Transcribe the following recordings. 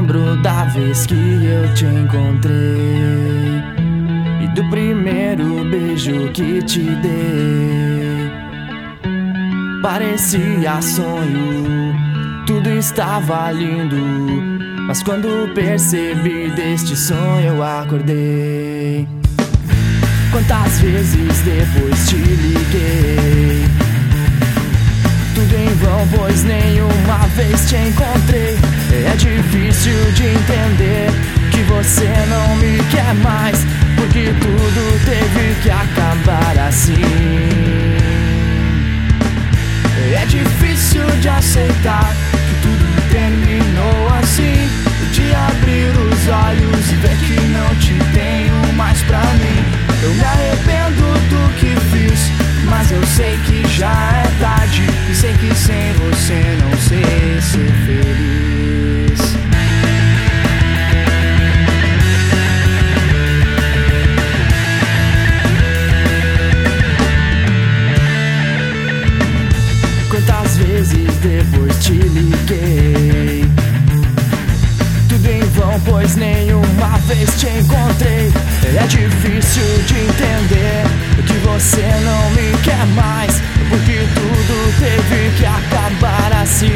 lembro da vez que eu te encontrei e do primeiro beijo que te dei. Parecia sonho, tudo estava lindo, mas quando percebi deste sonho eu acordei. Quantas vezes depois te liguei, tudo em vão, pois nenhuma vez te encontrei. É difícil de entender que você não me quer mais, porque tudo teve que acabar assim. É difícil de aceitar que tudo terminou assim, de abrir os olhos e ver que não te tenho mais pra mim. Eu me arrependo do que fiz, mas eu sei que já é tarde, e sei que sem você não sei ser feliz. Quantas vezes depois te liguei, tudo em vão, pois nenhuma vez te encontrei. É difícil de entender que você não me quer mais, porque tudo teve que acabar assim.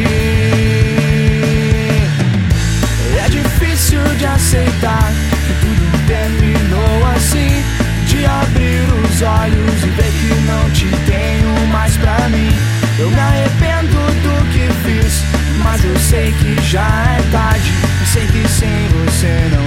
É difícil de aceitar que tudo terminou assim, de abrir os olhos e ver que não te tenho mais pra mim. Eu me arrependo do que fiz, mas eu sei que já é tarde, e sei que sem você não